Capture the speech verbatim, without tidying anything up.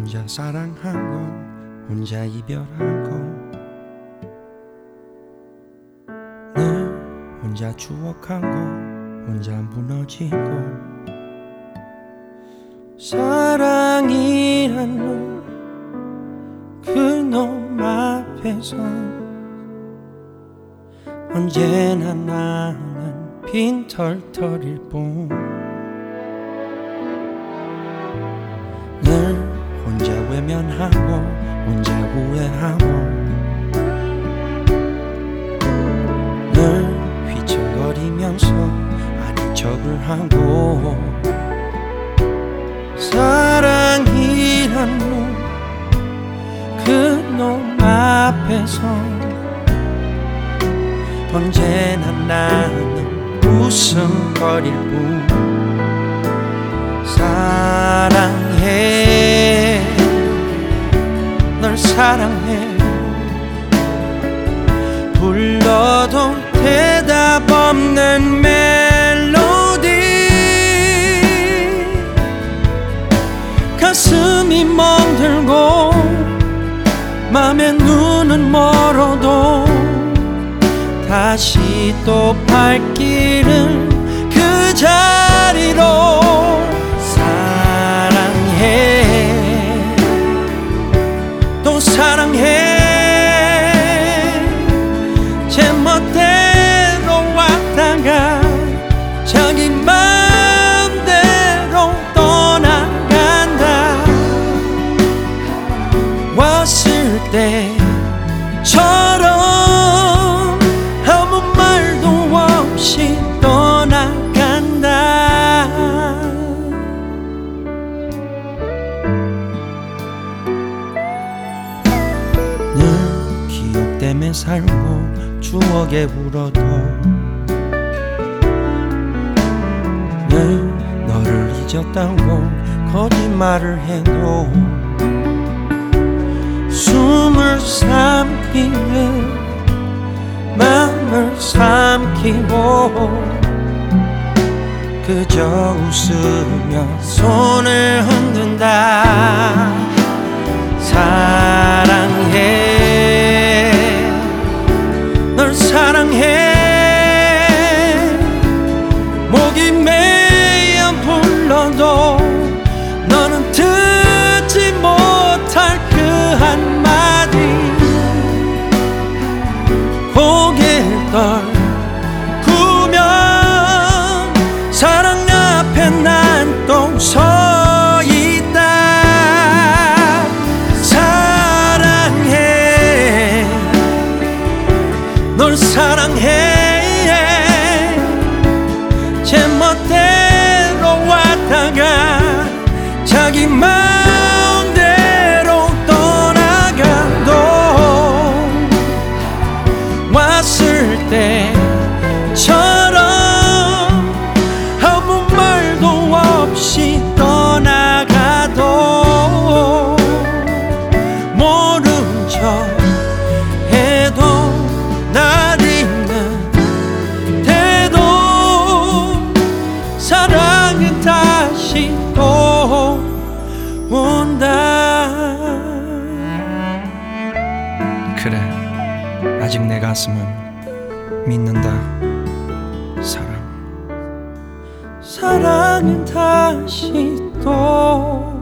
혼자 사랑하고 혼자 이별하고 늘 혼자 추억하고 혼자 무너지고 사랑이란 놈 그놈 앞에서 언제나 나는 빈털터릴 뿐 늘 혼자 외면하고 혼자 후회하고 늘 휘청거리면서 아닌 척을 하고 사랑이란 놈 그놈 앞에서 언제나 나는 웃음거릴 뿐 사랑해 널 사랑해 불러도 대답 없는 멜로디 가슴이 멍들고 맘에 눈은 멀어도 다시 또 발길은 그 자리로 사랑해 또 사랑해 제멋대로 왔다가 자기 맘대로 떠나간다 왔을 때처럼 아무 말도 없이 떠나간다 늘 기억 때문에 살고 추억에 울어도 늘 너를 잊었다고 거짓말을 해도 숨을 삼키는 마음을 삼키고 그저 웃으며 손을 흔든다 사랑해 널 사랑해 목이 메어 불러도 너는 듣지 못할 그 한마디 고개를 떨구면 사랑 앞에 난 또 서 있다 사랑해 널 사랑해 제멋대로 왔다가 자기 마음대로 떠나가도 왔을 때처럼 아무 말도 없이 떠나가도 모른 척 해도 날 잊는 태도 사랑은 다시 또 온다 그래 아직 내 가슴은 믿는다 사랑 사랑은 다시 또